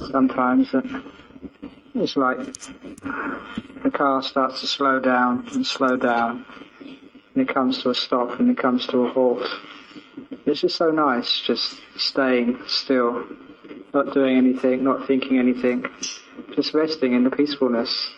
sometimes that it's like the car starts to slow down, and it comes to a stop, and it comes to a halt. It's just so nice, just staying still, not doing anything, not thinking anything, just resting in the peacefulness.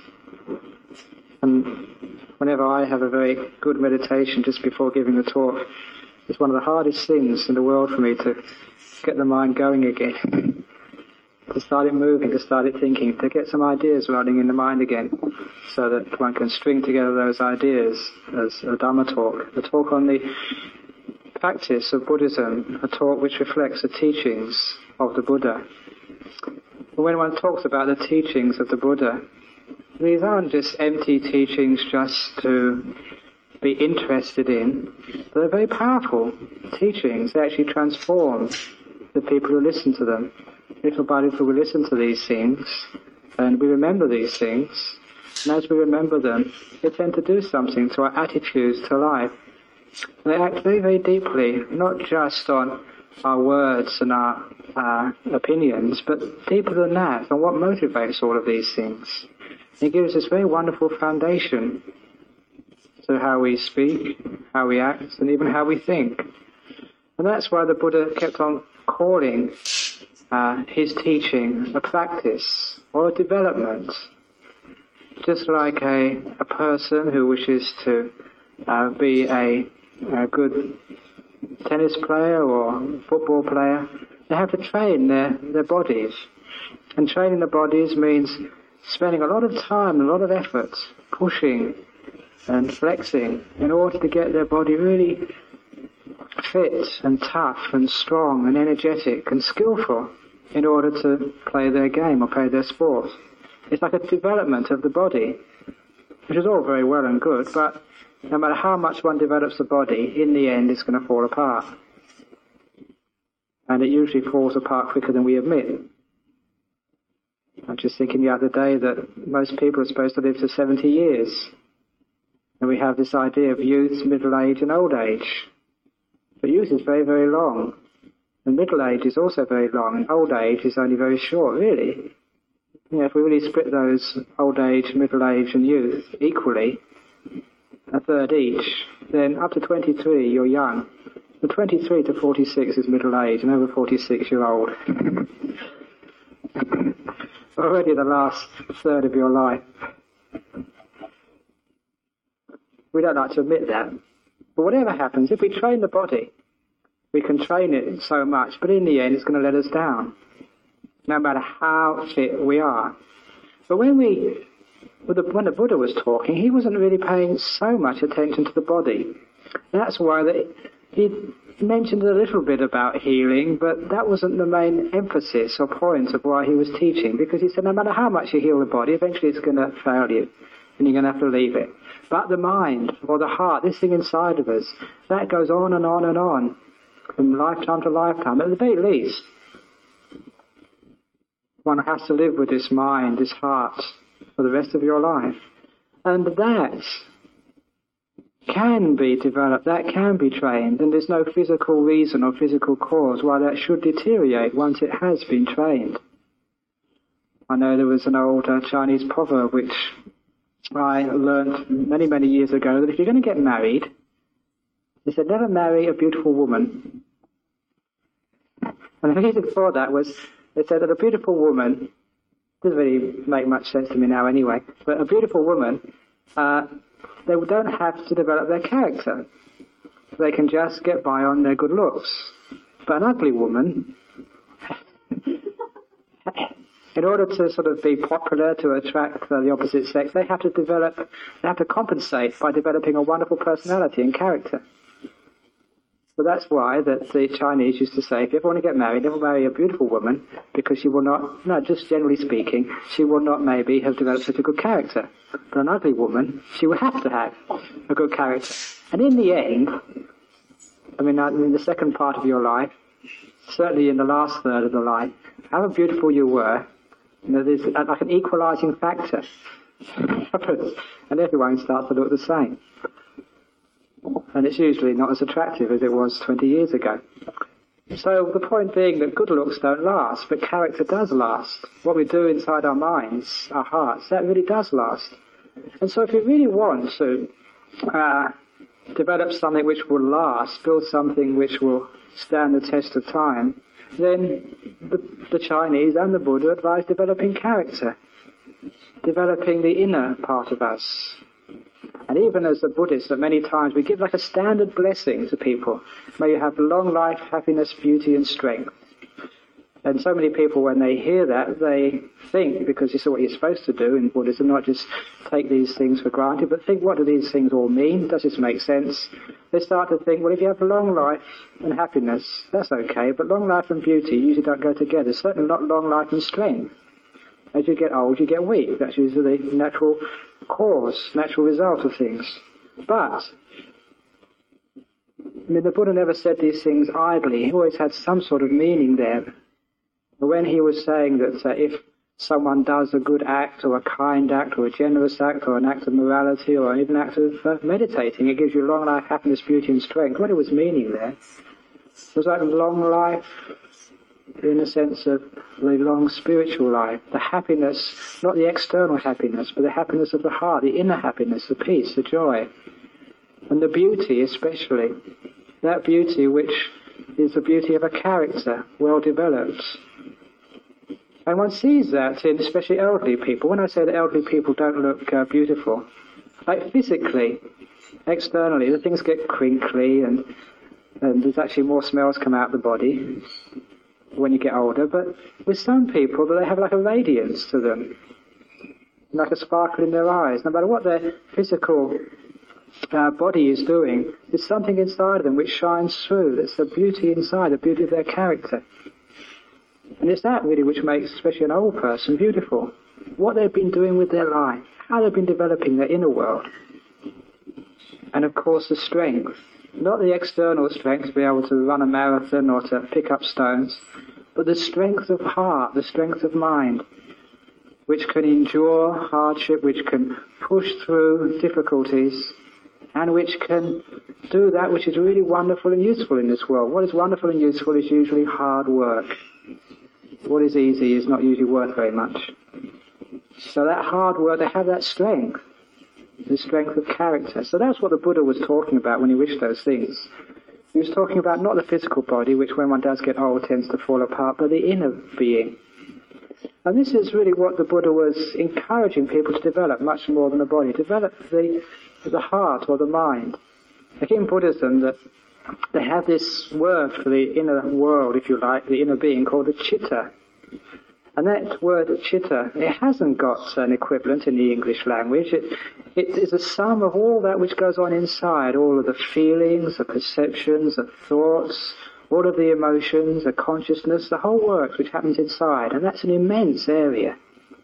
And whenever I have a very good meditation just before giving a talk, it's one of the hardest things in the world for me to get the mind going again, to start it moving, to start it thinking, to get some ideas running in the mind again, so that one can string together those ideas as a Dhamma talk, a talk on the practice of Buddhism, a talk which reflects the teachings of the Buddha. But when one talks about the teachings of the Buddha, these aren't just empty teachings just to be interested in. They're very powerful teachings. They actually transform the people who listen to them. Little by little we listen to these things, and we remember these things, and as we remember them, they tend to do something to our attitudes to life. They act very, very deeply, not just on our words and our opinions, but deeper than that, on what motivates all of these things. It gives us very wonderful foundation to how we speak, how we act, and even how we think. And that's why the Buddha kept on calling his teaching a practice or a development. Just like a person who wishes to be a good tennis player or football player, they have to train their bodies. And training the bodies means spending a lot of time and a lot of effort pushing and flexing in order to get their body really fit and tough and strong and energetic and skillful in order to play their game or play their sport. It's like a development of the body, which is all very well and good, but no matter how much one develops the body, in the end it's going to fall apart. And it usually falls apart quicker than we admit. I was just thinking the other day that most people are supposed to live to 70 years. And we have this idea of youth, middle age and old age. But youth is very, very long. And middle age is also very long. And old age is only very short, really. If we really split those old age, middle age and youth equally, a third each, then up to 23 you're young. From 23 to 46 is middle age, and over 46 you're old. Already the last third of your life. We don't like to admit that. But whatever happens, if we train the body, we can train it so much, but in the end it's going to let us down, no matter how fit we are. But when the Buddha was talking, he wasn't really paying so much attention to the body. That's why he mentioned a little bit about healing, but that wasn't the main emphasis or point of why he was teaching, because he said no matter how much you heal the body, eventually it's going to fail you, and you're going to have to leave it. But the mind, or the heart, this thing inside of us, that goes on and on and on, from lifetime to lifetime. At the very least, one has to live with this mind, this heart, for the rest of your life. And that can be developed, that can be trained, and there's no physical reason or physical cause why that should deteriorate once it has been trained. I know there was an old Chinese proverb which I learned many, many years ago, that if you're going to get married, they said, never marry a beautiful woman. And the reason for that was, they said that a beautiful woman, doesn't really make much sense to me now anyway, but a beautiful woman, they don't have to develop their character. They can just get by on their good looks. But an ugly woman, in order to sort of be popular, to attract the opposite sex, they have to compensate by developing a wonderful personality and character. So that's why that the Chinese used to say, if you ever want to get married, never marry a beautiful woman, because she will not, no, just generally speaking, she will not maybe have developed such a good character. But an ugly woman, she will have to have a good character. And in the end, I mean, in the second part of your life, certainly in the last third of the life, however beautiful you were, there's like an equalizing factor. And everyone starts to look the same. And it's usually not as attractive as it was 20 years ago. So the point being that good looks don't last, but character does last. What we do inside our minds, our hearts, that really does last. And so if you really want to develop something which will last, build something which will stand the test of time, then the Chinese and the Buddha advise developing character, developing the inner part of us. And even as a Buddhist, many times we give like a standard blessing to people. May you have long life, happiness, beauty and strength. And so many people, when they hear that, they think, because this is what you're supposed to do in Buddhism, not just take these things for granted, but think, what do these things all mean? Does this make sense? They start to think, well, if you have long life and happiness, that's okay, but long life and beauty usually don't go together, certainly not long life and strength. As you get old, you get weak. That's usually the natural cause, natural result of things. But, the Buddha never said these things idly. He always had some sort of meaning there. When he was saying that if someone does a good act or a kind act or a generous act or an act of morality or even an act of meditating, it gives you long life, happiness, beauty and strength. What it was meaning there was like long life in the sense of the long spiritual life, the happiness, not the external happiness, but the happiness of the heart, the inner happiness, the peace, the joy. And the beauty especially, that beauty which is the beauty of a character, well developed. And one sees that in especially elderly people. When I say that elderly people don't look beautiful, like physically, externally, the things get crinkly and there's actually more smells come out of the body when you get older. But with some people, they have like a radiance to them, like a sparkle in their eyes. No matter what their physical body is doing, there's something inside of them which shines through. That's the beauty inside, the beauty of their character. And it's that really which makes, especially an old person, beautiful. What they've been doing with their life, how they've been developing their inner world. And of course the strength. Not the external strength to be able to run a marathon or to pick up stones, but the strength of heart, the strength of mind, which can endure hardship, which can push through difficulties, and which can do that which is really wonderful and useful in this world. What is wonderful and useful is usually hard work. What is easy is not usually worth very much. So that hard work, they have that strength, the strength of character. So that's what the Buddha was talking about when he wished those things. He was talking about not the physical body, which when one does get old tends to fall apart, but the inner being. And this is really what the Buddha was encouraging people to develop, much more than the body. Develop the heart or the mind. Like in Buddhism, that they have this word for the inner world, if you like, the inner being, called the citta. And that word citta, it hasn't got an equivalent in the English language. It is a sum of all that which goes on inside, all of the feelings, the perceptions, the thoughts, all of the emotions, the consciousness, the whole works which happens inside. And that's an immense area.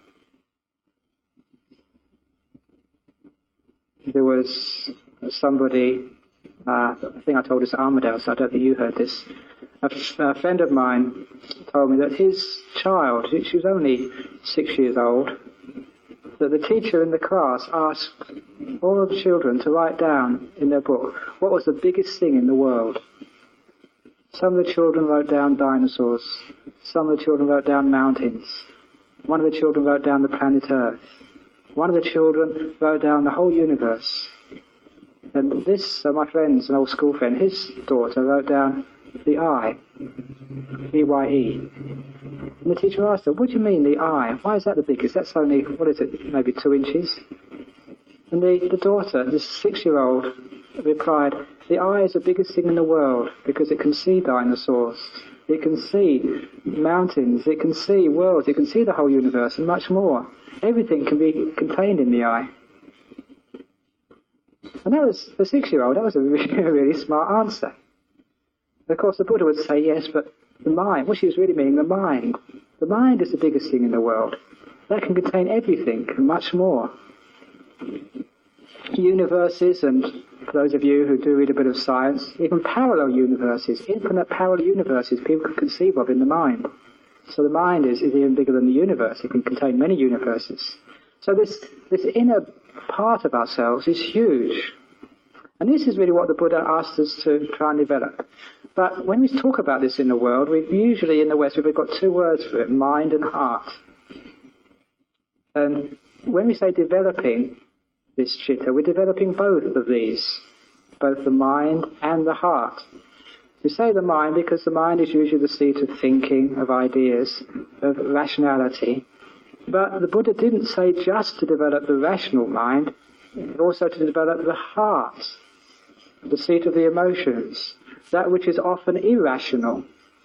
There was somebody, I think I told this to Armadale, so I don't think you heard this. A friend of mine told me that his child, she was only 6 years old, that the teacher in the class asked all of the children to write down in their book what was the biggest thing in the world. Some of the children wrote down dinosaurs. Some of the children wrote down mountains. One of the children wrote down the planet Earth. One of the children wrote down the whole universe. And this, my friend's an old school friend, his daughter wrote down the eye, E-Y-E. And the teacher asked her, what do you mean the eye? Why is that the biggest? That's only, what is it, maybe 2 inches? And the daughter, this 6-year-old, replied, the eye is the biggest thing in the world because it can see dinosaurs, it can see mountains, it can see worlds, it can see the whole universe and much more. Everything can be contained in the eye. And that was, for a 6-year-old, that was a really, really smart answer. And of course the Buddha would say, yes, but the mind, what she was really meaning, the mind. The mind is the biggest thing in the world. That can contain everything and much more. Universes, and for those of you who do read a bit of science, even parallel universes, infinite parallel universes people can conceive of in the mind. So the mind is even bigger than the universe. It can contain many universes. So this inner part of ourselves is huge. And this is really what the Buddha asked us to try and develop. But when we talk about this in the world, we usually in the West, we've got two words for it, mind and heart. And when we say developing this chitta, we're developing both of these, both the mind and the heart. We say the mind because the mind is usually the seat of thinking, of ideas, of rationality. But the Buddha didn't say just to develop the rational mind, but also to develop the heart, the seat of the emotions, that which is often irrational.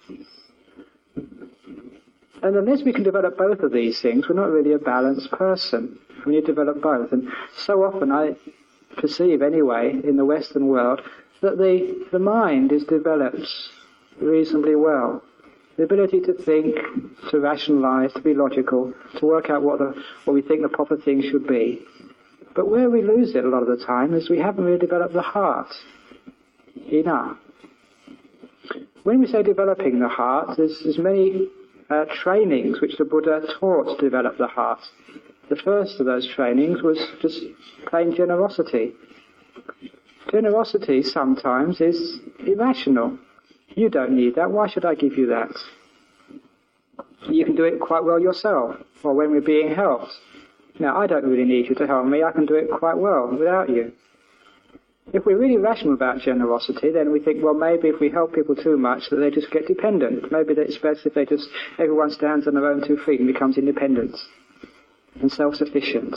And unless we can develop both of these things, we're not really a balanced person. We need to develop both. And so often I perceive anyway in the Western world that the mind is developed reasonably well. The ability to think, to rationalize, to be logical, to work out what we think the proper thing should be. But where we lose it a lot of the time is we haven't really developed the heart enough. When we say developing the heart, there's many trainings which the Buddha taught to develop the heart. The first of those trainings was just plain generosity. Generosity sometimes is irrational. You don't need that. Why should I give you that? You can do it quite well yourself, or when we're being helped. Now, I don't really need you to help me. I can do it quite well without you. If we're really rational about generosity, then we think, well, maybe if we help people too much, that they just get dependent. Maybe it's best if everyone stands on their own 2 feet and becomes independent and self-sufficient.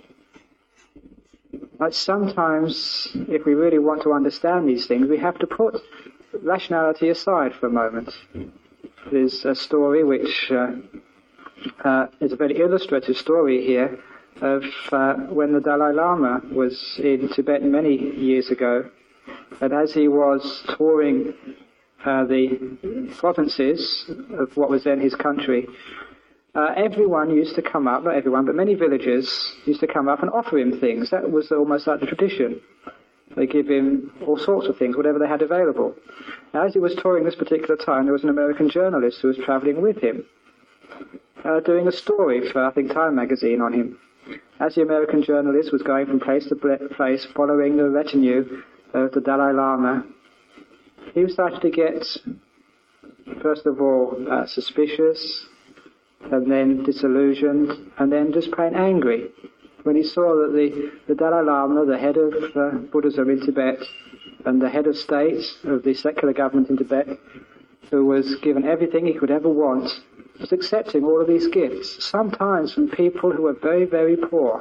But sometimes, if we really want to understand these things, we have to put rationality aside for a moment. There's a story which is a very illustrative story here of when the Dalai Lama was in Tibet many years ago, and as he was touring the provinces of what was then his country, everyone used to come up, not everyone, but many villagers used to come up and offer him things. That was almost like the tradition. They give him all sorts of things, whatever they had available. Now, as he was touring this particular time, there was an American journalist who was travelling with him, doing a story for, I think, Time magazine on him. As the American journalist was going from place to place, following the retinue of the Dalai Lama, he started to get, first of all, suspicious, and then disillusioned, and then just plain angry when he saw that the Dalai Lama, the head of Buddhism in Tibet, and the head of state of the secular government in Tibet, who was given everything he could ever want, was accepting all of these gifts, sometimes from people who were very, very poor.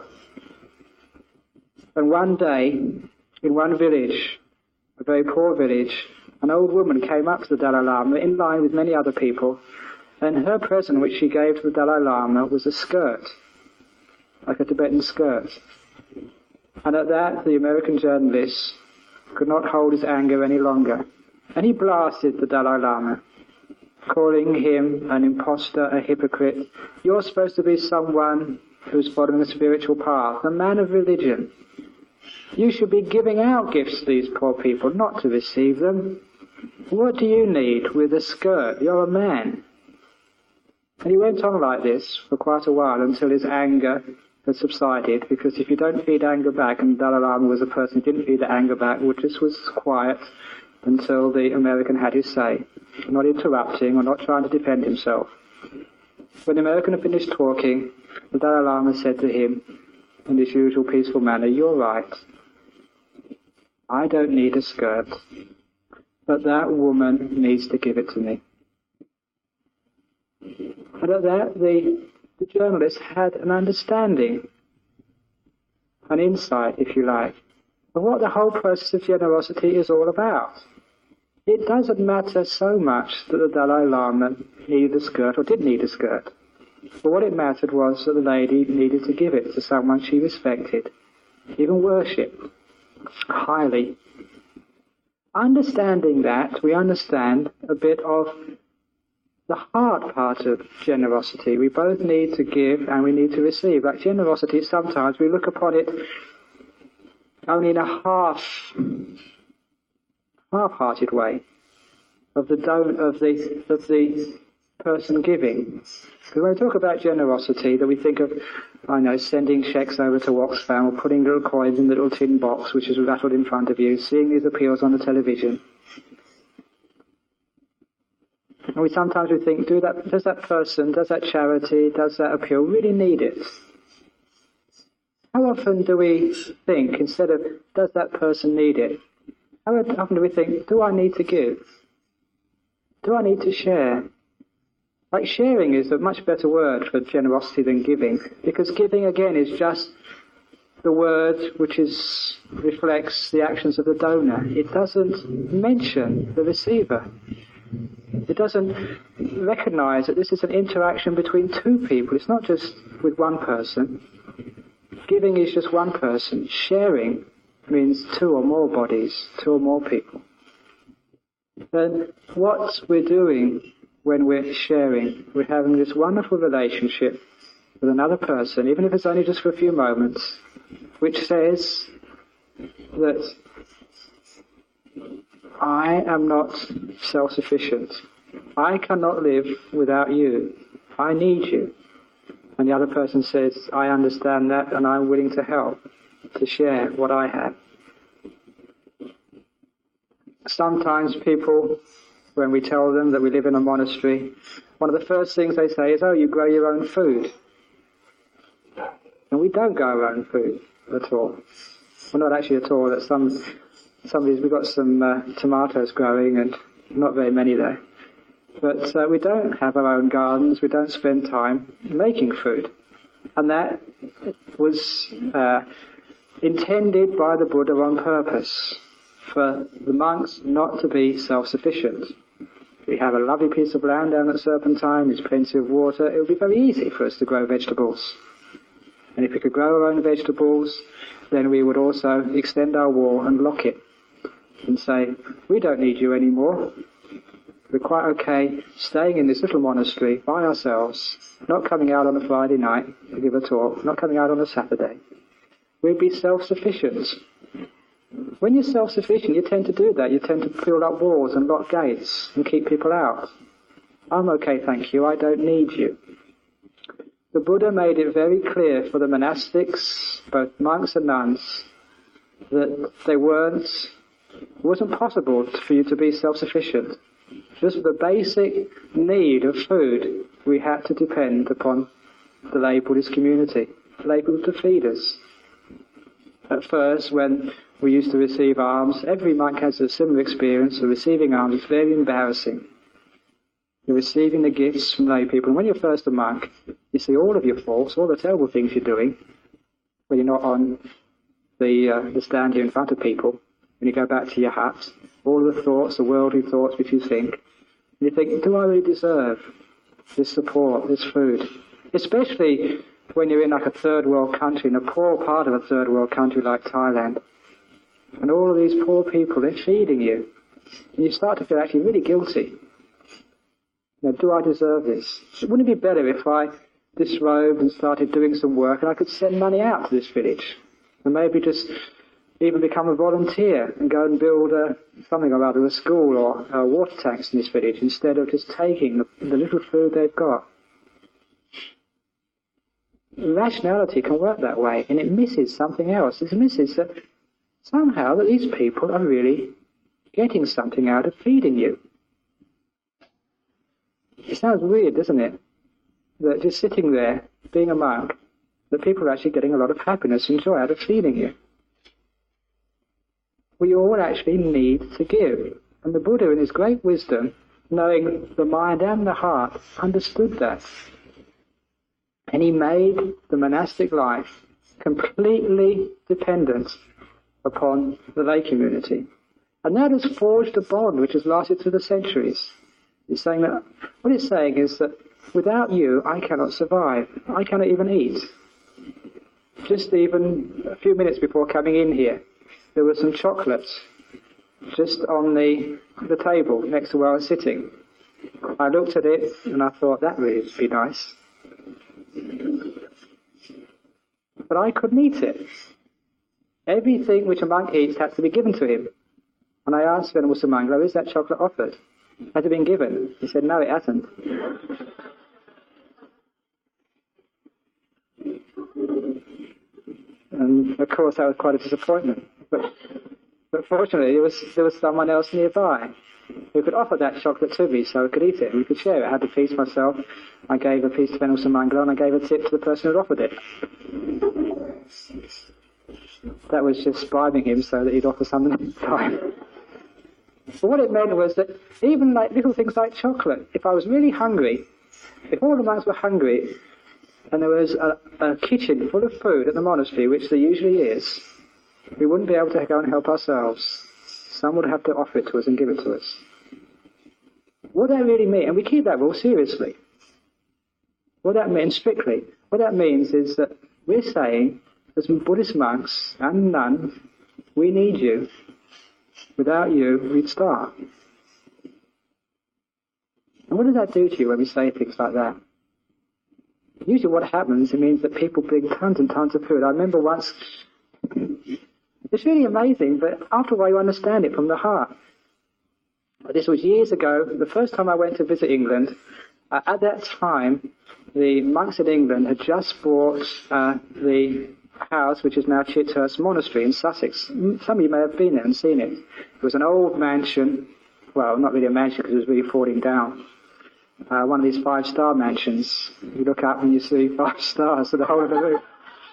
And one day, in one village, a very poor village, an old woman came up to the Dalai Lama in line with many other people, and her present which she gave to the Dalai Lama was a skirt, like a Tibetan skirt. And at that, the American journalist could not hold his anger any longer, and he blasted the Dalai Lama, calling him an impostor, a hypocrite. You're supposed to be someone who's following a spiritual path, a man of religion. You should be giving out gifts to these poor people, not to receive them. What do you need with a skirt? You're a man. And he went on like this for quite a while until his anger had subsided, because if you don't feed anger back, and Dalai Lama was a person who didn't feed the anger back, which just was quiet until the American had his say, not interrupting or not trying to defend himself. When the American had finished talking, the Dalai Lama said to him in his usual peaceful manner, "You're right. I don't need a skirt, but that woman needs to give it to me." And at that, the journalist had an understanding, an insight, if you like, of what the whole process of generosity is all about. It doesn't matter so much that the Dalai Lama needed a skirt or didn't need a skirt. But what it mattered was that the lady needed to give it to someone she respected, even worshipped highly. Understanding that, we understand a bit of the hard part of generosity. We both need to give and we need to receive. Like generosity, sometimes we look upon it only in a half-hearted way of the person giving. Because when we talk about generosity, that we think of, sending checks over to Oxfam, or putting little coins in the little tin box which is rattled in front of you, seeing these appeals on the television. And sometimes we think, does that person, does that charity, does that appeal really need it? How often do we think, instead of, does that person need it? How often do we think, do I need to give? Do I need to share? Like, sharing is a much better word for generosity than giving, because giving, again, is just the word which reflects the actions of the donor. It doesn't mention the receiver. It doesn't recognize that this is an interaction between two people. It's not just with one person. Giving is just one person. Sharing means two or more bodies, two or more people. And what we're doing when we're sharing, we're having this wonderful relationship with another person, even if it's only just for a few moments, which says that I am not self-sufficient. I cannot live without you. I need you. And the other person says, I understand that and I'm willing to help, to share what I have. Sometimes people, when we tell them that we live in a monastery, one of the first things they say is, oh, you grow your own food. And we don't grow our own food at all. Well, not actually at all. We've got some tomatoes growing and not very many there. But we don't have our own gardens. We don't spend time making food. And that was intended by the Buddha on purpose, for the monks not to be self-sufficient. We have a lovely piece of land down at Serpentine, there's plenty of water, it would be very easy for us to grow vegetables. And if we could grow our own vegetables, then we would also extend our wall and lock it and say, we don't need you anymore. We're quite okay staying in this little monastery by ourselves, not coming out on a Friday night to give a talk, not coming out on a Saturday. We'd be self-sufficient. When you're self-sufficient, you tend to do that. You tend to build up walls and lock gates and keep people out. I'm okay, thank you. I don't need you. The Buddha made it very clear for the monastics, both monks and nuns, that it wasn't possible for you to be self-sufficient. Just for the basic need of food, we had to depend upon the lay Buddhist community, lay Buddha to feed us. At first, when we used to receive alms, every monk has a similar experience of receiving alms. It's very embarrassing. You're receiving the gifts from lay people, and when you're first a monk, you see all of your faults, all the terrible things you're doing, when you're not on the stand here in front of people. When you go back to your hut, all the thoughts, the worldly thoughts which you think, and you think, do I really deserve this support, this food? Especially when you're in like a third world country, in a poor part of a third world country like Thailand, and all of these poor people, they're feeding you, and you start to feel actually really guilty. You know, do I deserve this? Wouldn't it be better if I disrobed and started doing some work and I could send money out to this village, and maybe just even become a volunteer and go and build something or other, a school or water tanks in this village, instead of just taking the little food they've got. Rationality can work that way, and it misses something else. It misses that somehow that these people are really getting something out of feeding you. It sounds weird, doesn't it? That just sitting there, being a monk, that people are actually getting a lot of happiness and joy out of feeding you. We all actually need to give. And the Buddha, in his great wisdom, knowing the mind and the heart, understood that. And he made the monastic life completely dependent upon the lay community. And that has forged a bond which has lasted through the centuries. It's saying that, what it's saying is that without you, I cannot survive. I cannot even eat. Just even a few minutes before coming in here, there was some chocolates just on the table next to where I was sitting. I looked at it and I thought, that really would be nice. But I couldn't eat it. Everything which a monk eats has to be given to him. And I asked Venerable Sumangalo, is that chocolate offered? Has it been given? He said, no, it hasn't. And of course that was quite a disappointment. But fortunately there was someone else nearby who could offer that chocolate to me so I could eat it and we could share it. I had a piece myself. I gave a piece to Venerable Mangala and I gave a tip to the person who offered it. That was just bribing him so that he'd offer something at the time. But what it meant was that even like little things like chocolate, if I was really hungry, if all the monks were hungry and there was a kitchen full of food at the monastery, which there usually is, we wouldn't be able to go and help ourselves. Someone would have to offer it to us and give it to us. What that really means, and we keep that rule seriously, what that means strictly, what that means is that we're saying, as Buddhist monks and nuns, we need you. Without you, we'd starve. And what does that do to you when we say things like that? Usually what happens, it means that people bring tons and tons of food. I remember once, it's really amazing, but after a while you understand it from the heart. This was years ago, the first time I went to visit England. At that time, the monks in England had just bought the house which is now Chithurst Monastery in Sussex. Some of you may have been there and seen it. It was an old mansion, well, not really a mansion because it was really falling down. One of these 5-star mansions. You look up and you see 5 stars to the whole of the roof.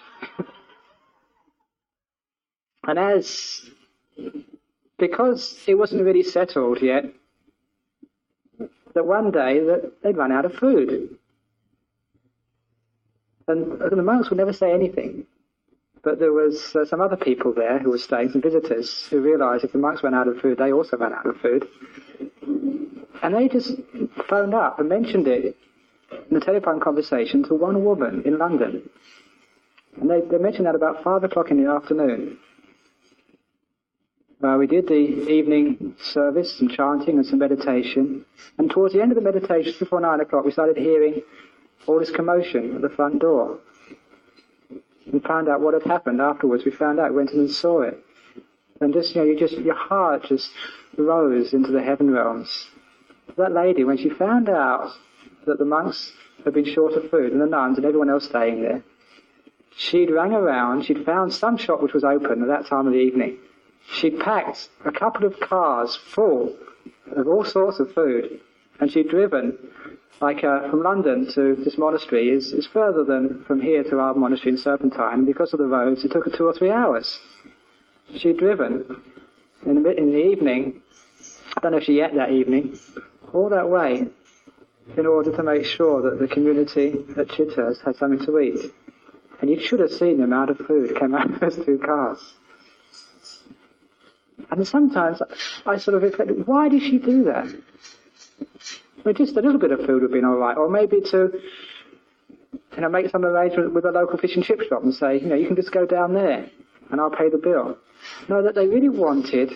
And because it wasn't really settled yet, that one day that they'd run out of food. And the monks would never say anything. But there was some other people there who were staying, some visitors, who realised if the monks ran out of food, they also ran out of food. And they just phoned up and mentioned it in a telephone conversation to one woman in London. And they mentioned that about 5 o'clock in the afternoon. We did the evening service, some chanting and some meditation. And towards the end of the meditation, before 9 o'clock, we started hearing all this commotion at the front door. And found out what had happened afterwards. We found out, went in and saw it. And just, your heart just rose into the heaven realms. That lady, when she found out that the monks had been short of food, and the nuns and everyone else staying there, she'd rang around, she'd found some shop which was open at that time of the evening. She'd packed a couple of cars full of all sorts of food, and she'd driven, from London to this monastery is further than from here to our monastery in Serpentine, and because of the roads, it took her 2 or 3 hours. She'd driven in the evening, I don't know if she ate that evening, all that way, in order to make sure that the community at Chithurst had something to eat. And you should have seen the amount of food came out of those 2 cars. And sometimes I sort of reflect, why did she do that? I mean, just a little bit of food would have been all right, or maybe to, make some arrangement with a local fish and chip shop and say, you can just go down there and I'll pay the bill. No, that they really wanted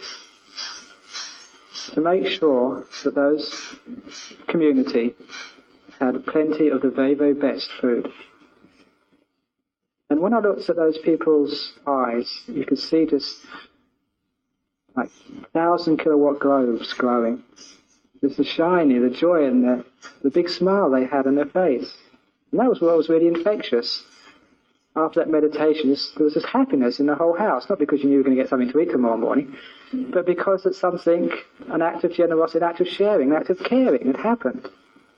to make sure that those community had plenty of the very, very best food. And when I looked at those people's eyes, you could see just like 1,000-kilowatt globes glowing. There's the shiny, the joy, and the big smile they had on their face. And that was what was really infectious. After that meditation, there was this happiness in the whole house, not because you knew you were going to get something to eat tomorrow morning, but because it's something, an act of generosity, an act of sharing, an act of caring had happened.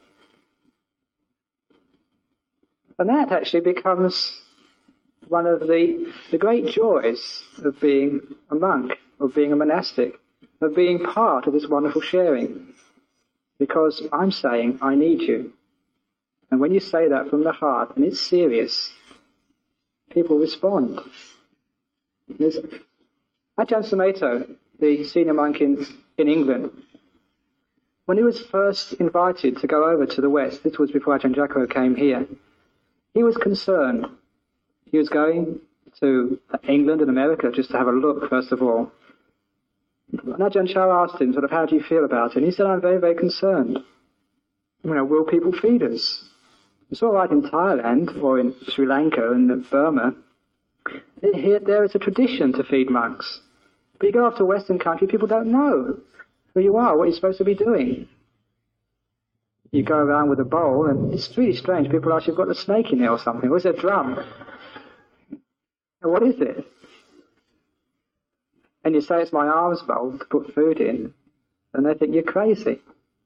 And that actually becomes one of the great joys of being a monk, of being a monastic, of being part of this wonderful sharing. Because I'm saying, I need you. And when you say that from the heart, and it's serious, people respond. There's Ajahn Sumedho, the senior monk in England, when he was first invited to go over to the West, this was before Ajahn Jacko came here, he was concerned. He was going to England and America just to have a look, first of all. And Ajahn Chah asked him, how do you feel about it? And he said, I'm very, very concerned. Will people feed us? It's all right in Thailand or in Sri Lanka and Burma. Here, there is a tradition to feed monks. But you go off to a Western country, people don't know who you are, what you're supposed to be doing. You go around with a bowl, and it's really strange. People ask, you've got a snake in there or something. Or is it a drum? And what is it? And you say, it's my alms bowl to put food in. and they think you're crazy.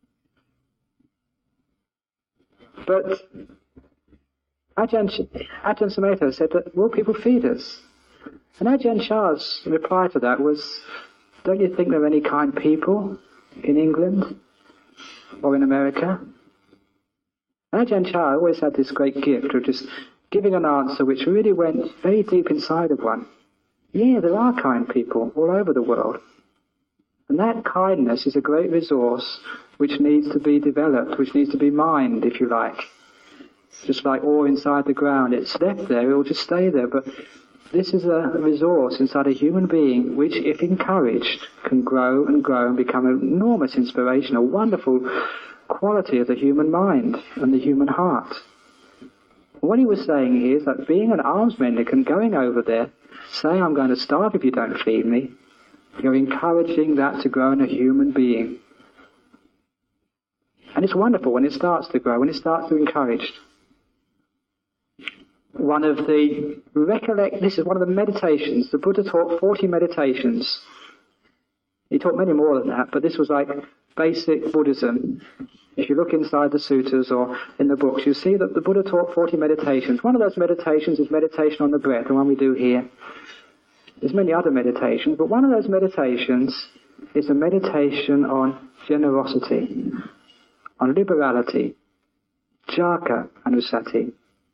But Ajahn Sumedho said that, will people feed us? And Ajahn Chah's reply to that was, don't you think there are any kind people in England or in America? And Ajahn Chah always had this great gift of just giving an answer which really went very deep inside of one. Yeah, there are kind people all over the world. And that kindness is a great resource which needs to be developed, which needs to be mined, if you like. Just like ore inside the ground, it's left there, it will just stay there. But this is a resource inside a human being which, if encouraged, can grow and grow and become an enormous inspiration, a wonderful quality of the human mind and the human heart. What he was saying here is that being an alms mendicant, going over there, saying, I'm going to starve if you don't feed me, you're encouraging that to grow in a human being. And it's wonderful when it starts to grow, when it starts to be encouraged. This is one of the meditations. The Buddha taught 40 meditations. He taught many more than that, but this was like basic Buddhism. If you look inside the suttas or in the books, you see that the Buddha taught 40 meditations. One of those meditations is meditation on the breath, the one we do here. There's many other meditations, but one of those meditations is a meditation on generosity, on liberality, jhaka anusati.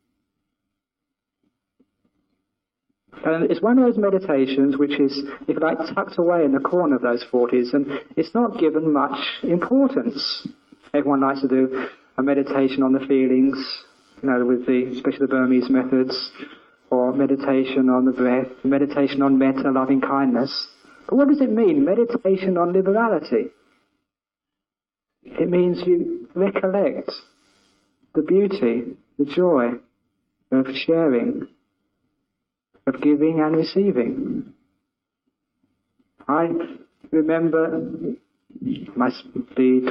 And it's one of those meditations which is, if you like, tucked away in the corner of those 40s, and it's not given much importance. Everyone likes to do a meditation on the feelings, with especially the Burmese methods, or meditation on the breath, meditation on metta, loving kindness. But what does it mean, meditation on liberality? It means you recollect the beauty, the joy of sharing, of giving and receiving. I remember, must be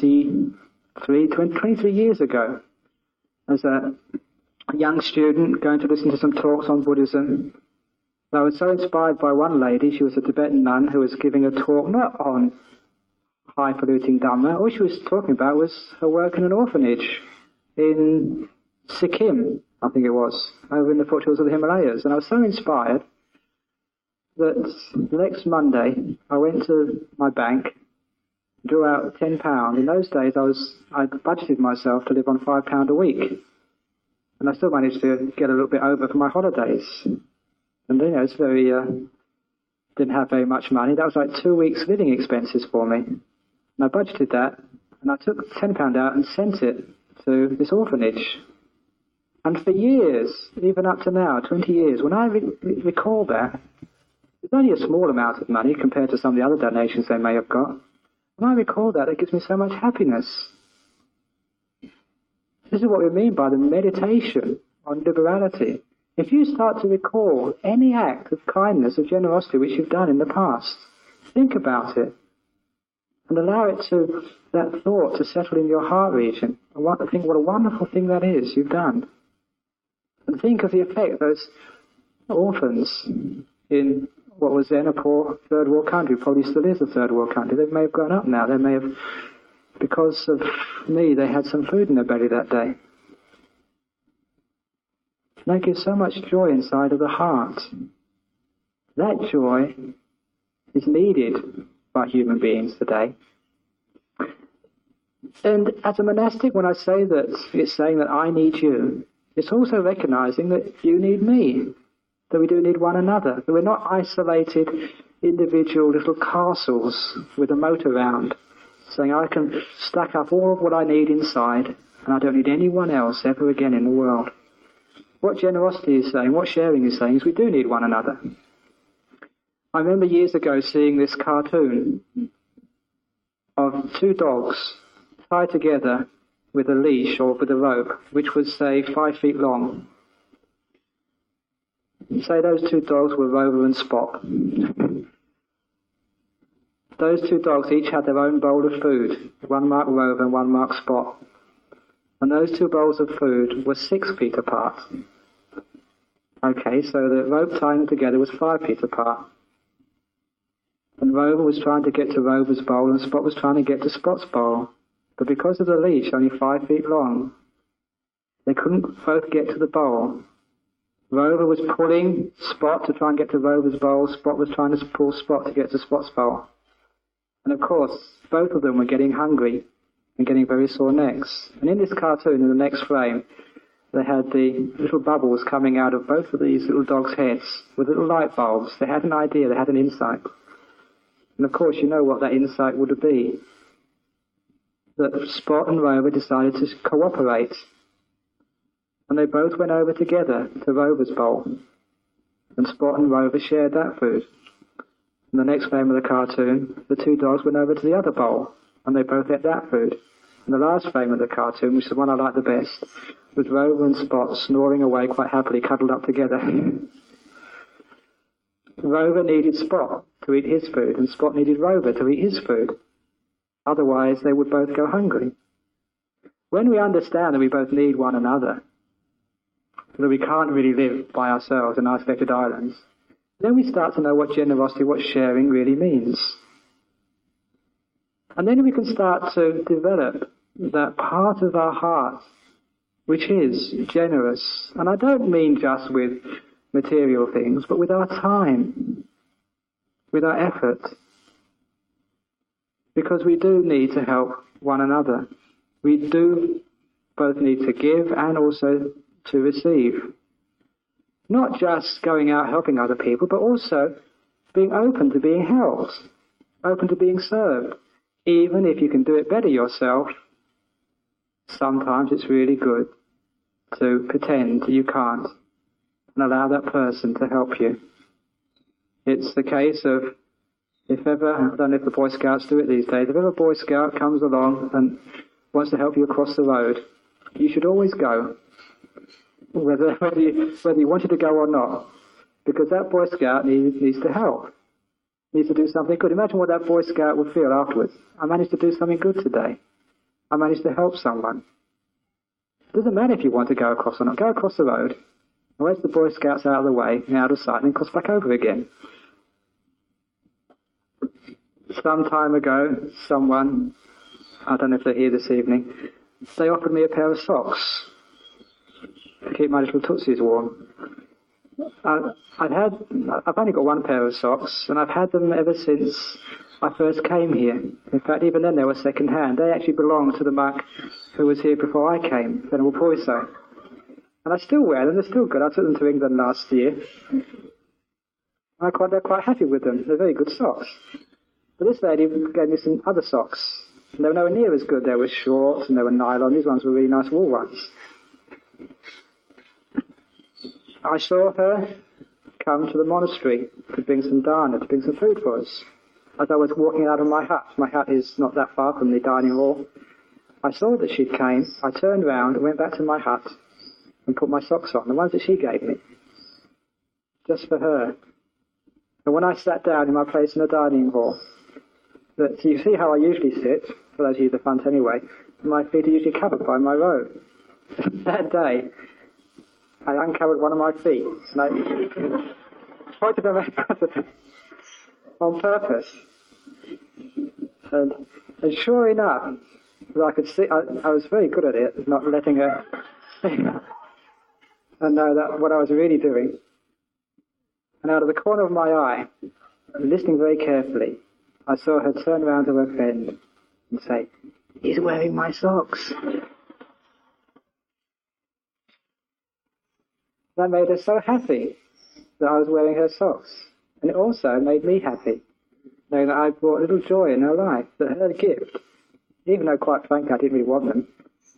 23 years ago, as a young student going to listen to some talks on Buddhism. I was so inspired by one lady. She was a Tibetan nun who was giving a talk not on high-polluting Dhamma. All she was talking about was her work in an orphanage in Sikkim, I think it was, over in the foothills of the Himalayas. And I was so inspired that the next Monday I went to my bank, drew out £10. In those days I budgeted myself to live on £5 a week. And I still managed to get a little bit over for my holidays. And it's very, didn't have very much money. That was like 2 weeks' living expenses for me. And I budgeted that, and I took £10 out and sent it to this orphanage. And for years, even up to now, 20 years, when I recall that, it's only a small amount of money compared to some of the other donations they may have got. When I recall that, it gives me so much happiness. This is what we mean by the meditation on liberality. If you start to recall any act of kindness, of generosity which you've done in the past, think about it and allow that thought to settle in your heart region. And think what a wonderful thing that is you've done. And think of the effect those orphans in what was then a poor third world country, probably still is a third world country. They may have grown up now. They may have, because of me, they had some food in their belly that day. That gives so much joy inside of the heart. That joy is needed by human beings today. And as a monastic, when I say that, it's saying that I need you, it's also recognizing that you need me, that we do need one another, that we're not isolated individual little castles with a moat around, saying I can stack up all of what I need inside and I don't need anyone else ever again in the world. What generosity is saying, what sharing is saying, is we do need one another. I remember years ago seeing this cartoon of two dogs tied together with a leash or with a rope, which was, say, 5 feet long. Say those two dogs were Rover and Spot. Those two dogs each had their own bowl of food, one marked Rover and one marked Spot. And those two bowls of food were 6 feet apart. Okay, so the rope tying them together was 5 feet apart. And Rover was trying to get to Rover's bowl and Spot was trying to get to Spot's bowl. But because of the leash, only 5 feet long, they couldn't both get to the bowl. Rover was pulling Spot to try and get to Rover's bowl. Spot was trying to pull Spot to get to Spot's bowl. And of course, both of them were getting hungry and getting very sore necks. And in this cartoon, in the next frame, they had the little bubbles coming out of both of these little dogs' heads with little light bulbs. They had an idea, they had an insight. And of course, you know what that insight would be. That Spot and Rover decided to cooperate. And they both went over together to Rover's bowl. And Spot and Rover shared that food. In the next frame of the cartoon, the 2 dogs went over to the other bowl, and they both ate that food. And the last frame of the cartoon, which is the one I like the best, was Rover and Spot snoring away quite happily, cuddled up together. Rover needed Spot to eat his food, and Spot needed Rover to eat his food. Otherwise, they would both go hungry. When we understand that we both need one another, that we can't really live by ourselves in isolated islands, then we start to know what generosity, what sharing really means. And then we can start to develop that part of our heart which is generous. And I don't mean just with material things, but with our time, with our effort. Because we do need to help one another. We do both need to give and also to receive. Not just going out helping other people, but also being open to being helped, open to being served. Even if you can do it better yourself, sometimes it's really good to pretend you can't and allow that person to help you. It's the case of, if ever, I don't know if the Boy Scouts do it these days, if ever a Boy Scout comes along and wants to help you across the road, you should always go. Whether you wanted to go or not, because that Boy Scout needs to help, needs to do something good. Imagine what that Boy Scout would feel afterwards. I managed to do something good today. I managed to help someone. It doesn't matter if you want to go across or not. Go across the road, and wait the Boy Scouts out of the way and out of sight, and then cross back over again. Some time ago, someone, I don't know if they're here this evening, they offered me a pair of socks to keep my little tootsies warm. I've only got one pair of socks, and I've had them ever since I first came here. In fact, even then they were second hand. They actually belonged to the monk who was here before I came, Venerable Poiso. And I still wear them, they're still good. I took them to England last year. They're quite happy with them. They're very good socks. But this lady gave me some other socks, and they were nowhere near as good. They were short, and they were nylon. These ones were really nice wool ones. I saw her come to the monastery to bring some dana, to bring some food for us. As I was walking out of my hut is not that far from the dining hall, I saw that she came. I turned round and went back to my hut and put my socks on, the ones that she gave me, just for her. And when I sat down in my place in the dining hall, that you see how I usually sit, for those of you at the front anyway, my feet are usually covered by my robe. That day, I uncovered one of my feet, and I pointed them out on purpose. And sure enough, I could see, I was very good at it, not letting her and know that what I was really doing. And out of the corner of my eye, listening very carefully, I saw her turn round to her friend and say, "He's wearing my socks." That made her so happy that I was wearing her socks. And it also made me happy, knowing that I brought a little joy in her life, that her gift, even though quite frankly I didn't really want them,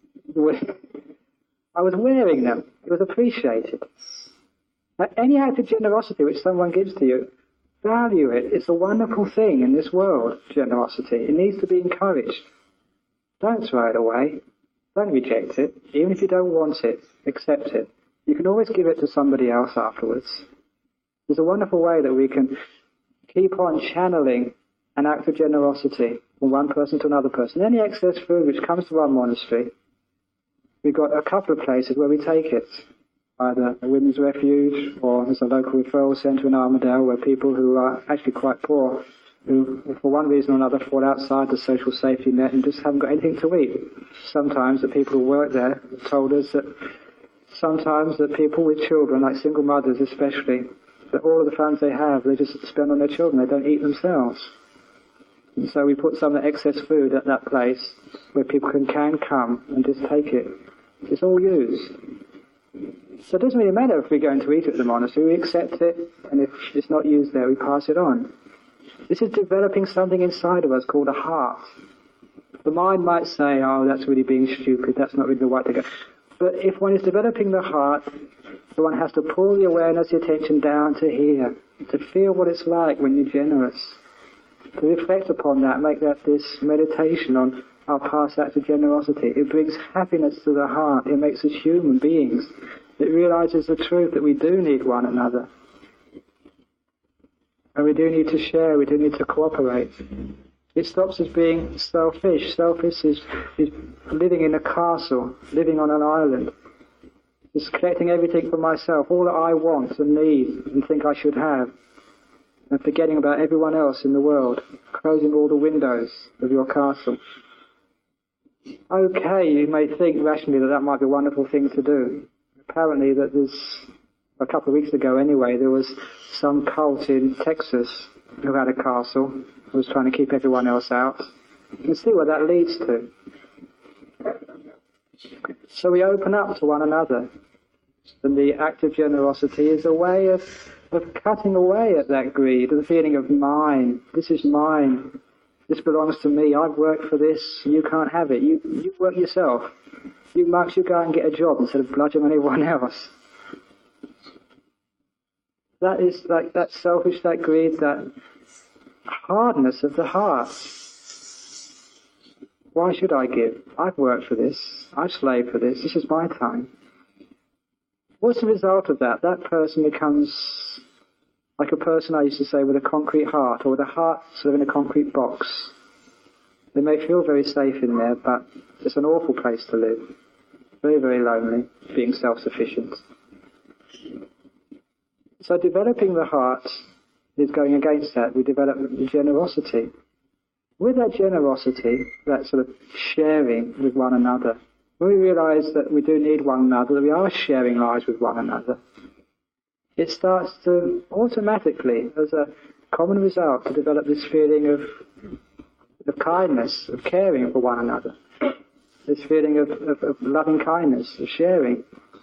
I was wearing them. It was appreciated. Now, any act of generosity which someone gives to you, value it. It's a wonderful thing in this world, generosity. It needs to be encouraged. Don't throw it away. Don't reject it. Even if you don't want it, accept it. You can always give it to somebody else afterwards. There's a wonderful way that we can keep on channeling an act of generosity from one person to another person. Any excess food which comes to our monastery, we've got a couple of places where we take it. Either a women's refuge, or there's a local referral centre in Armadale where people who are actually quite poor who, for one reason or another, fall outside the social safety net and just haven't got anything to eat. Sometimes the people who work there have told us that sometimes the people with children, like single mothers especially, that all of the funds they have, they just spend on their children. They don't eat themselves. And so we put some of the excess food at that place where people can come and just take it. It's all used. So it doesn't really matter if we're going to eat it at the monastery. We accept it, and if it's not used there, we pass it on. This is developing something inside of us called a heart. The mind might say, oh, that's really being stupid, that's not really the way to go. But if one is developing the heart, so one has to pull the awareness, the attention down to here, to feel what it's like when you're generous, to reflect upon that, make that this meditation on our past acts of generosity. It brings happiness to the heart. It makes us human beings. It realizes the truth that we do need one another. And we do need to share, we do need to cooperate. It stops us being selfish. Selfish is living in a castle, living on an island. It's collecting everything for myself, all that I want and need and think I should have. And forgetting about everyone else in the world, closing all the windows of your castle. Okay, you may think rationally that might be a wonderful thing to do. Apparently that there's, a couple of weeks ago anyway, there was some cult in Texas who had a castle, who was trying to keep everyone else out. You can see what that leads to. So we open up to one another. And the act of generosity is a way of cutting away at that greed, the feeling of mine. This is mine. This belongs to me. I've worked for this. You can't have it. You work yourself. You monks, you go and get a job instead of bludgeoning anyone else. That is like that selfish, that greed, that hardness of the heart. Why should I give? I've worked for this. I've slaved for this. This is my time. What's the result of that? That person becomes like a person I used to say with a concrete heart, or with a heart sort of in a concrete box. They may feel very safe in there, but it's an awful place to live. Very, very lonely, being self-sufficient. So developing the heart is going against that. We develop generosity. With that generosity, that sort of sharing with one another, when we realize that we do need one another, that we are sharing lives with one another, it starts to automatically, as a common result, to develop this feeling of kindness, of caring for one another. This feeling of loving kindness, of sharing.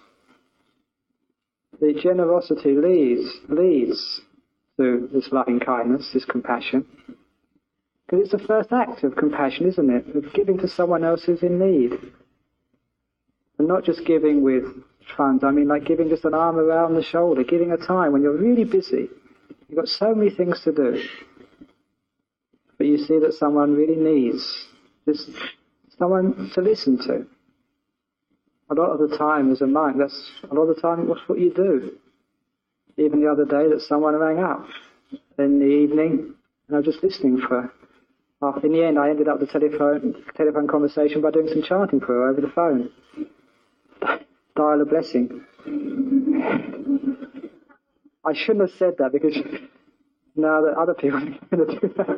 The generosity leads to this loving kindness, this compassion. Because it's the first act of compassion, isn't it? Of giving to someone else who's in need. And not just giving with funds, I mean like giving just an arm around the shoulder, giving a time when you're really busy. You've got so many things to do. But you see that someone really needs just someone to listen to. A lot of the time as a monk, that's what you do. Even the other day that someone rang up in the evening and I was just listening for half. In the end I ended up the telephone conversation by doing some chanting for her over the phone. Dial a blessing. I shouldn't have said that because now that other people are going to do that.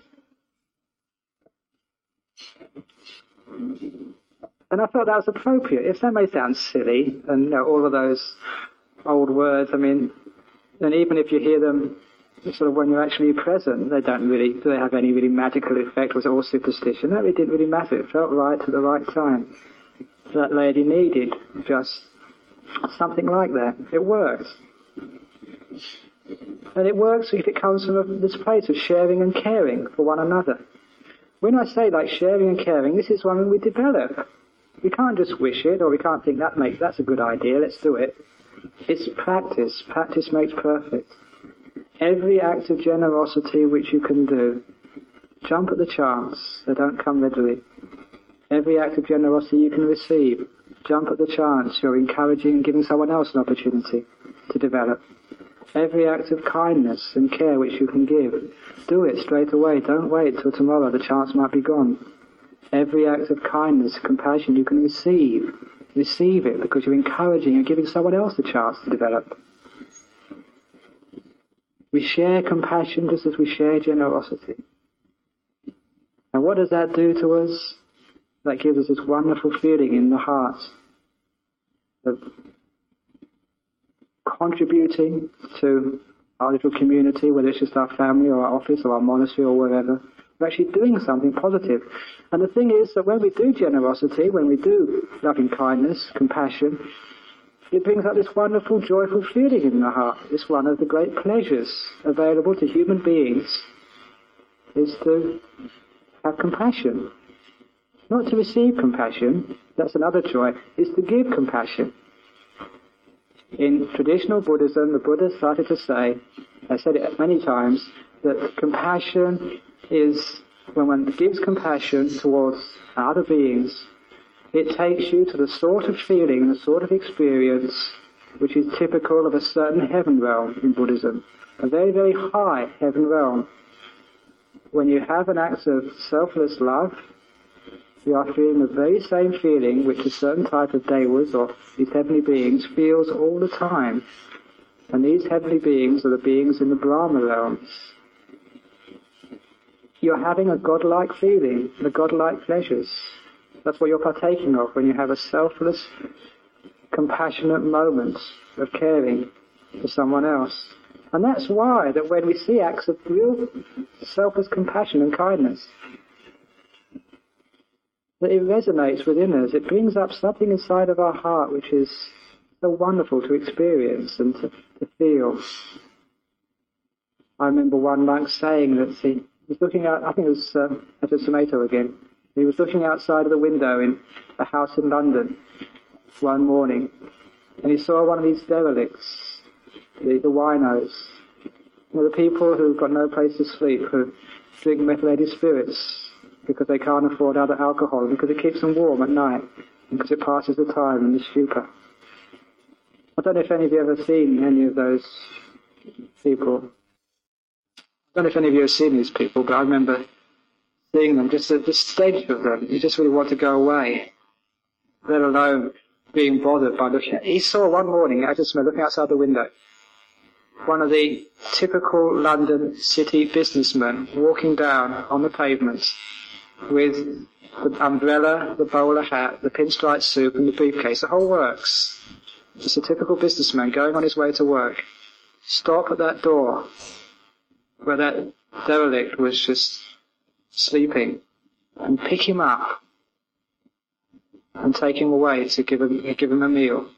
And I thought that was appropriate. If that may sound silly, and all of those old words, I mean, and even if you hear them sort of when you're actually present, do they have any really magical effect? Was it all superstition? No, it didn't really matter. It felt right at the right time. That lady needed just something like that. It works. And it works if it comes from this place of sharing and caring for one another. When I say like sharing and caring, this is one we develop. We can't just wish it, or we can't think that's a good idea, let's do it. It's practice. Practice makes perfect. Every act of generosity which you can do, jump at the chance. They don't come readily. Every act of generosity you can receive, jump at the chance. You're encouraging and giving someone else an opportunity to develop. Every act of kindness and care which you can give, do it straight away. Don't wait till tomorrow, the chance might be gone. Every act of kindness and compassion you can receive it because you're encouraging and giving someone else a chance to develop. We share compassion just as we share generosity. And what does that do to us? That gives us this wonderful feeling in the heart of contributing to our little community, whether it's just our family or our office or our monastery or wherever. We're actually doing something positive. And the thing is that when we do generosity, when we do loving kindness, compassion, it brings up this wonderful, joyful feeling in the heart. It's one of the great pleasures available to human beings, is to have compassion. Not to receive compassion, that's another joy, is to give compassion. In traditional Buddhism, the Buddha started to say, I said it many times, that compassion is, when one gives compassion towards other beings, it takes you to the sort of feeling, the sort of experience which is typical of a certain heaven realm in Buddhism. A very, very high heaven realm. When you have an act of selfless love, you are feeling the very same feeling which a certain type of devas or these heavenly beings feels all the time. And these heavenly beings are the beings in the Brahma realms. You're having a godlike feeling, the godlike pleasures. That's what you're partaking of when you have a selfless, compassionate moment of caring for someone else. And that's why that when we see acts of real selfless compassion and kindness, that it resonates within us. It brings up something inside of our heart which is so wonderful to experience and to feel. I remember one monk saying that he was looking out, I think it was at a tomato again, he was looking outside of the window in a house in London one morning, and he saw one of these derelicts, the winos, the people who've got no place to sleep, who drink methylated spirits because they can't afford other alcohol, because it keeps them warm at night, and because it passes the time in the stupor. I don't know if any of you have ever seen any of those people. I don't know if any of you have seen these people, but I remember seeing them, just the stench of them. You just really want to go away, let alone being bothered by looking at. He saw one morning, I just remember looking outside the window, one of the typical London city businessmen walking down on the pavement with the umbrella, the bowler hat, the pinstripe suit and the briefcase, the whole works. Just a typical businessman going on his way to work. Stop at that door where that derelict was just sleeping and pick him up and take him away to give him a meal.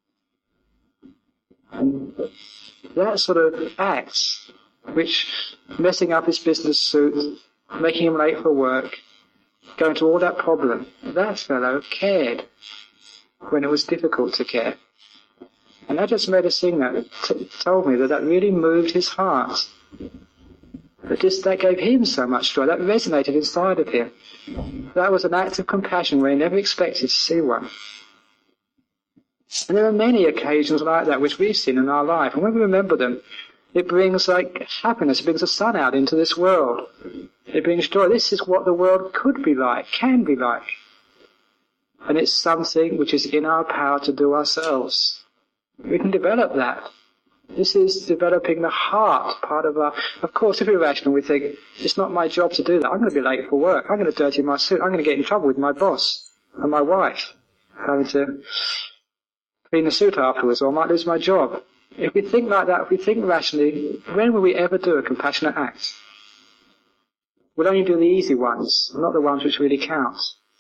And that sort of acts, which messing up his business suit, making him late for work, going to all that problem, that fellow cared when it was difficult to care. And that just made us sing that. It told me that really moved his heart. That gave him so much joy. That resonated inside of him. That was an act of compassion where he never expected to see one. And there are many occasions like that which we've seen in our life. And when we remember them, it brings happiness. It brings the sun out into this world. It brings joy. This is what the world could be like, can be like. And it's something which is in our power to do ourselves. We can develop that. This is developing the heart part of our... Of course, if we're rational, we think, it's not my job to do that. I'm going to be late for work. I'm going to dirty my suit. I'm going to get in trouble with my boss and my wife, having to clean the suit afterwards, or I might lose my job. If we think like that, if we think rationally, when will we ever do a compassionate act? We'll only do the easy ones, not the ones which really count.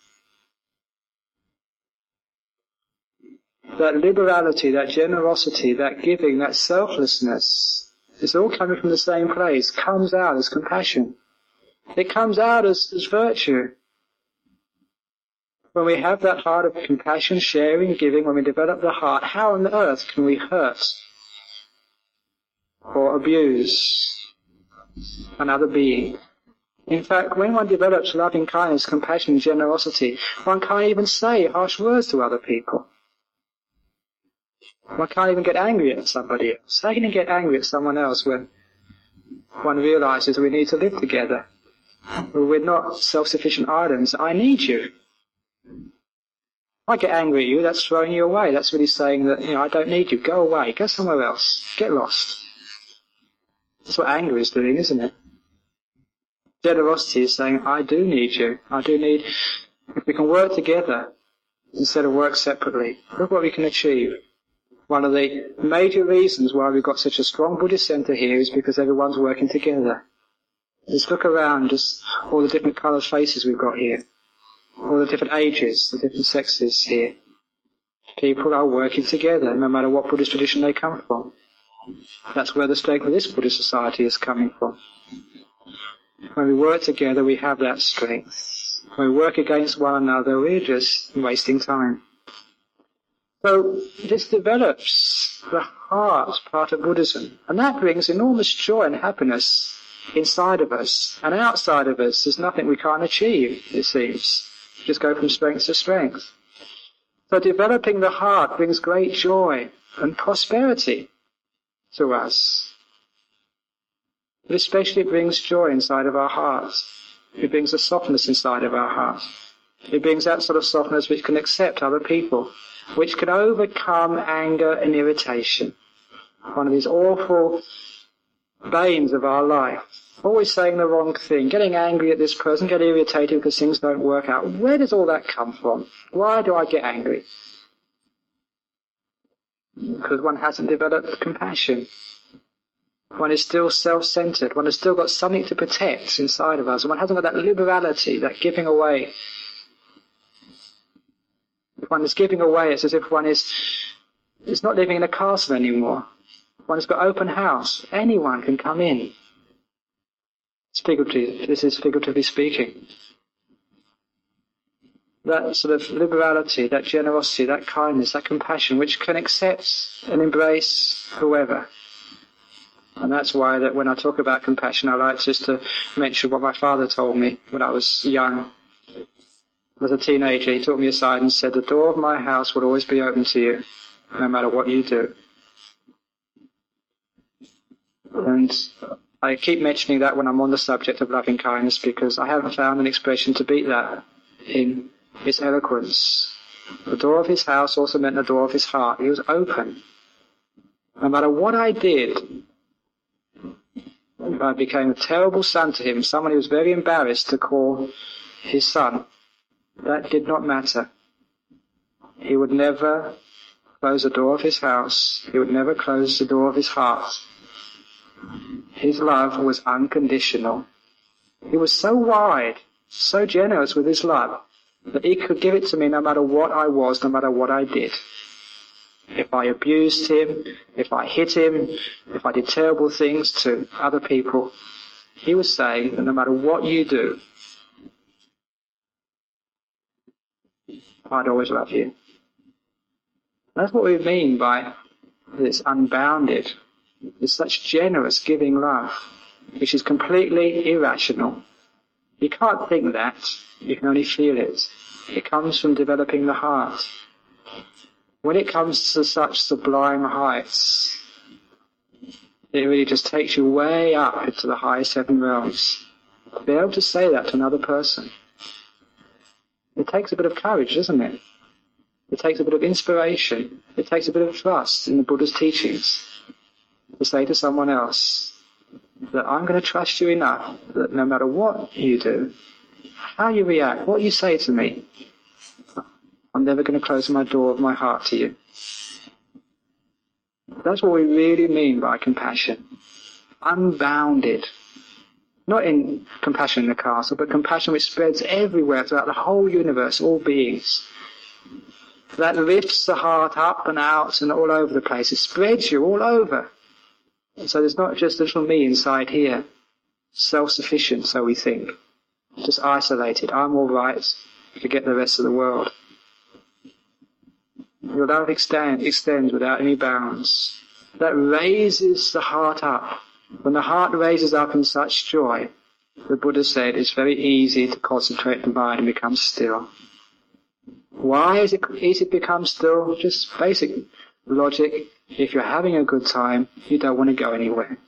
That liberality, that generosity, that giving, that selflessness, it's all coming from the same place, comes out as compassion. It comes out as virtue. When we have that heart of compassion, sharing, giving, when we develop the heart, how on earth can we hurt or abuse another being? In fact, when one develops loving kindness, compassion, and generosity, one can't even say harsh words to other people. One can't even get angry at somebody else. How can you get angry at someone else when one realizes we need to live together? We're not self-sufficient islands. I need you. I get angry at you, that's throwing you away. That's really saying that, I don't need you. Go away. Go somewhere else. Get lost. That's what anger is doing, isn't it? Generosity is saying, I do need you. If we can work together instead of work separately, look what we can achieve. One of the major reasons why we've got such a strong Buddhist centre here is because everyone's working together. Just look around, just all the different coloured faces we've got here. All the different ages, the different sexes here. People are working together, no matter what Buddhist tradition they come from. That's where the strength of this Buddhist society is coming from. When we work together, we have that strength. When we work against one another, we're just wasting time. So this develops the heart part of Buddhism, and that brings enormous joy and happiness inside of us. And outside of us, there's nothing we can't achieve, it seems. Just go from strength to strength. So developing the heart brings great joy and prosperity to us. But especially it brings joy inside of our hearts. It brings a softness inside of our hearts. It brings that sort of softness which can accept other people, which can overcome anger and irritation. One of these awful banes of our life. Always saying the wrong thing, getting angry at this person, getting irritated because things don't work out. Where does all that come from? Why do I get angry? Because one hasn't developed compassion. One is still self-centered. One has still got something to protect inside of us. One hasn't got that liberality, that giving away. If one is giving away, it's as if one is not living in a castle anymore. One has got open house. Anyone can come in. This is figuratively speaking. That sort of liberality, that generosity, that kindness, that compassion, which can accept and embrace whoever. And that's why that when I talk about compassion, I like just to mention what my father told me when I was young. As a teenager, he took me aside and said, the door of my house will always be open to you, no matter what you do. And I keep mentioning that when I'm on the subject of loving kindness, because I haven't found an expression to beat that in his eloquence. The door of his house also meant the door of his heart. He was open. No matter what I did, I became a terrible son to him, someone he was very embarrassed to call his son. That did not matter. He would never close the door of his house. He would never close the door of his heart. His love was unconditional. He was so wide, so generous with his love, that he could give it to me no matter what I was, no matter what I did. If I abused him, if I hit him, if I did terrible things to other people, he was saying that no matter what you do, I'd always love you. That's what we mean by this unbounded, this such generous giving love, which is completely irrational. You can't think that, you can only feel it. It comes from developing the heart. When it comes to such sublime heights, it really just takes you way up into the highest heaven realms. To be able to say that to another person, it takes a bit of courage, doesn't it? It takes a bit of inspiration. It takes a bit of trust in the Buddha's teachings to say to someone else that I'm going to trust you enough that no matter what you do, how you react, what you say to me, I'm never going to close my door of my heart to you. That's what we really mean by compassion. Unbounded. Not in compassion in the castle, but compassion which spreads everywhere throughout the whole universe, all beings. That lifts the heart up and out and all over the place. It spreads you all over. And so there's not just little me inside here, self-sufficient, so we think. Just isolated. I'm all right. Forget the rest of the world. Your love extends without any bounds. That raises the heart up. When the heart raises up in such joy, the Buddha said it's very easy to concentrate the mind and become still. Why is it easy to become still? Just basic logic. If you're having a good time, you don't want to go anywhere.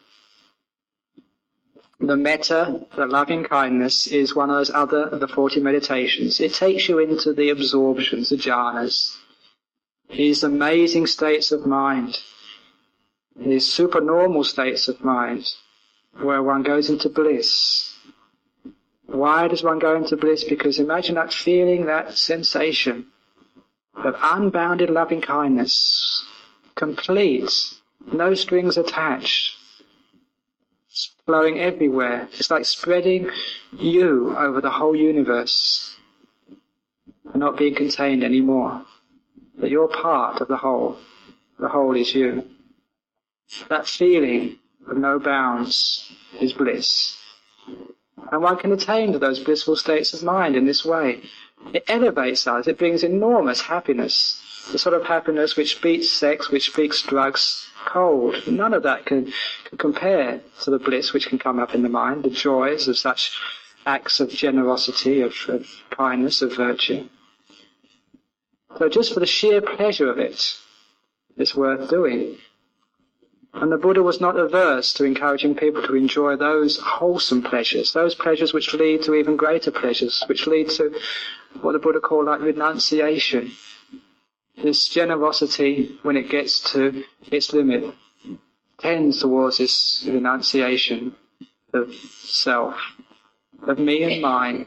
The metta, the loving kindness, is one of those the 40 meditations. It takes you into the absorptions, the jhanas. These amazing states of mind. These supernormal states of mind, where one goes into bliss. Why does one go into bliss? Because imagine that feeling, that sensation of unbounded loving kindness, complete, no strings attached, flowing everywhere. It's like spreading you over the whole universe and not being contained anymore. That you're part of the whole. The whole is you. That feeling of no bounds is bliss. And one can attain to those blissful states of mind in this way. It elevates us. It brings enormous happiness. The sort of happiness which beats sex, which beats drugs cold. None of that can compare to the bliss which can come up in the mind, the joys of such acts of generosity, of kindness, of virtue. So just for the sheer pleasure of it, it's worth doing. And the Buddha was not averse to encouraging people to enjoy those wholesome pleasures, those pleasures which lead to even greater pleasures, which lead to what the Buddha called like renunciation. This generosity, when it gets to its limit, tends towards this renunciation of self, of me and mine.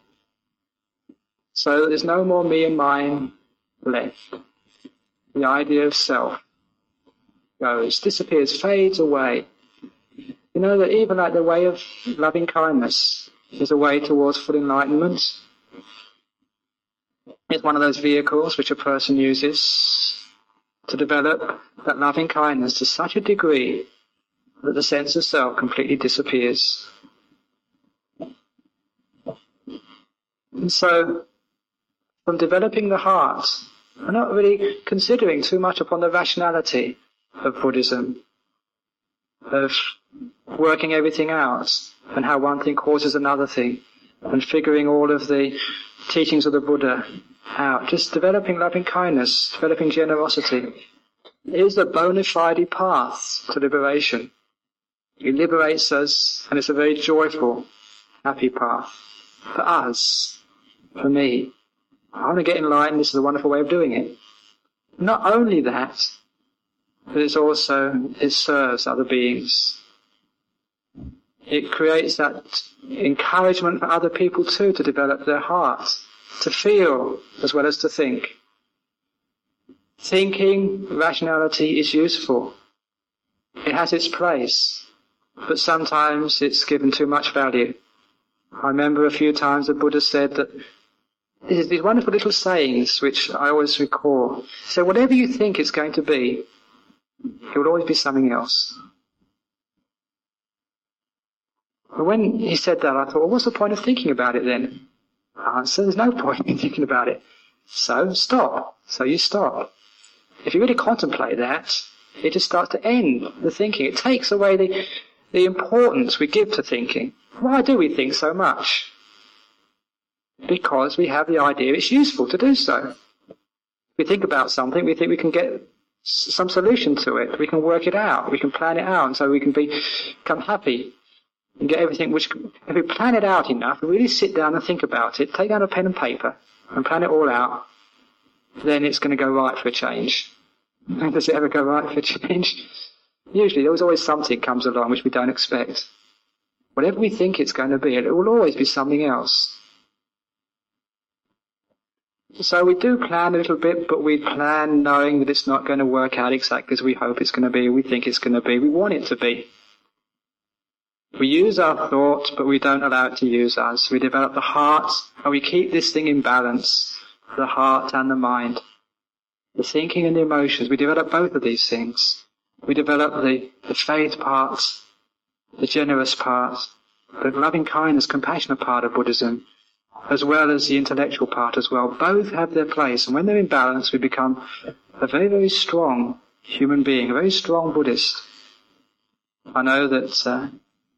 So there's no more me and mine left. The idea of self goes, disappears, fades away. You know that even like the way of loving kindness is a way towards full enlightenment. It's one of those vehicles which a person uses to develop that loving kindness to such a degree that the sense of self completely disappears. And so, from developing the heart, I'm not really considering too much upon the rationality of Buddhism, of working everything out, and how one thing causes another thing, and figuring all of the teachings of the Buddha out. Just developing loving kindness, developing generosity is the bona fide path to liberation. It liberates us, and it's a very joyful, happy path. For us, for me, I want to get enlightened, this is a wonderful way of doing it. Not only that, but it serves other beings. It creates that encouragement for other people too to develop their hearts, to feel as well as to think. Thinking, rationality is useful. It has its place, but sometimes it's given too much value. I remember a few times the Buddha said that these wonderful little sayings which I always recall. So whatever you think it's going to be, it will always be something else. But when he said that, I thought, well, what's the point of thinking about it then? Answer, there's no point in thinking about it. So stop. So you stop. If you really contemplate that, it just starts to end the thinking. It takes away the importance we give to thinking. Why do we think so much? Because we have the idea it's useful to do so. If we think about something, we think we can get some solution to it. We can work it out. We can plan it out, and so we can become happy and get everything which, if we plan it out enough, we really sit down and think about it, take down a pen and paper and plan it all out, then it's going to go right for a change. Does it ever go right for a change? Usually there's always something comes along which we don't expect. Whatever we think it's going to be, it will always be something else. So we do plan a little bit, but we plan knowing that it's not going to work out exactly as we hope it's going to be, we think it's going to be, we want it to be. We use our thoughts, but we don't allow it to use us. We develop the heart, and we keep this thing in balance, the heart and the mind. The thinking and the emotions, we develop both of these things. We develop the faith part, the generous part, the loving kindness, compassionate part of Buddhism, as well as the intellectual part as well. Both have their place, and when they're in balance, we become a very, very strong human being, a very strong Buddhist. I know that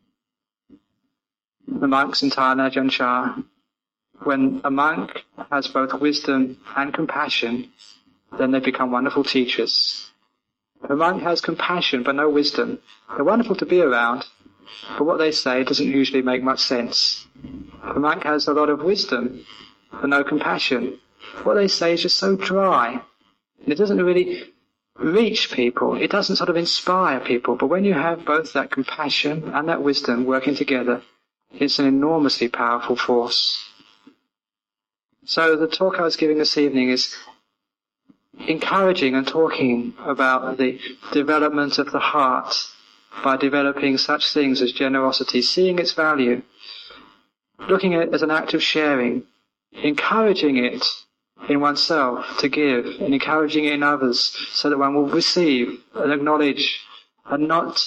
the monks in Thailand, Ajahn Chah, when a monk has both wisdom and compassion, then they become wonderful teachers. If a monk has compassion but no wisdom, they're wonderful to be around, but what they say doesn't usually make much sense. If a monk has a lot of wisdom but no compassion, what they say is just so dry, and it doesn't really reach people. It doesn't sort of inspire people. But when you have both that compassion and that wisdom working together, it's an enormously powerful force. So the talk I was giving this evening is encouraging and talking about the development of the heart by developing such things as generosity, seeing its value, looking at it as an act of sharing, encouraging it in oneself to give, and encouraging it in others so that one will receive and acknowledge and not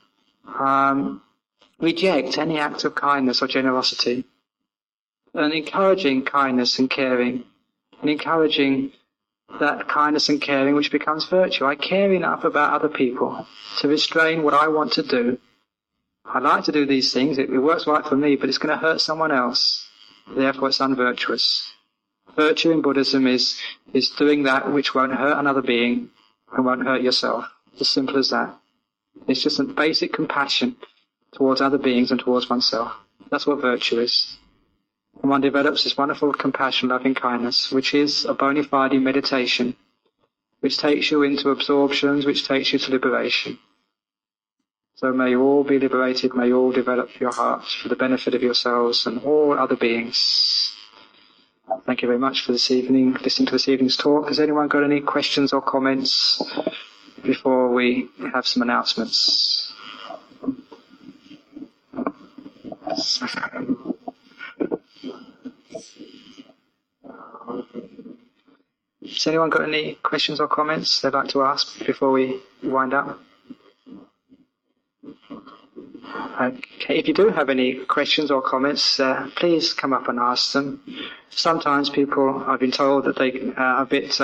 reject any act of kindness or generosity, and encouraging kindness and caring, and encouraging that kindness and caring which becomes virtue. I care enough about other people to restrain what I want to do. I like to do these things, it works right for me, but it's going to hurt someone else. Therefore it's unvirtuous. Virtue in Buddhism is doing that which won't hurt another being and won't hurt yourself. As simple as that. It's just a basic compassion towards other beings and towards oneself. That's what virtue is. And one develops this wonderful compassion, loving kindness, which is a bona fide meditation, which takes you into absorptions, which takes you to liberation. So may you all be liberated, may you all develop your hearts for the benefit of yourselves and all other beings. Thank you very much for this evening, listening to this evening's talk. Has anyone got any questions or comments before we have some announcements? Has anyone got any questions or comments they'd like to ask before we wind up? Okay, if you do have any questions or comments, please come up and ask them. Sometimes people, I've been told that they are a bit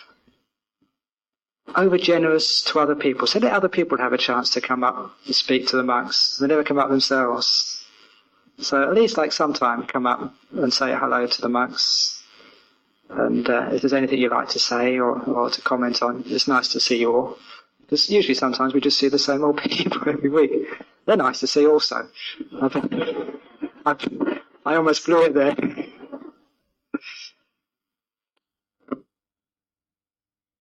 over-generous to other people. So let other people have a chance to come up and speak to the monks. They never come up themselves. So at least sometime come up and say hello to the monks. And if there's anything you'd like to say or to comment on, it's nice to see you all. Because usually sometimes we just see the same old people every week. They're nice to see also. I almost blew it there.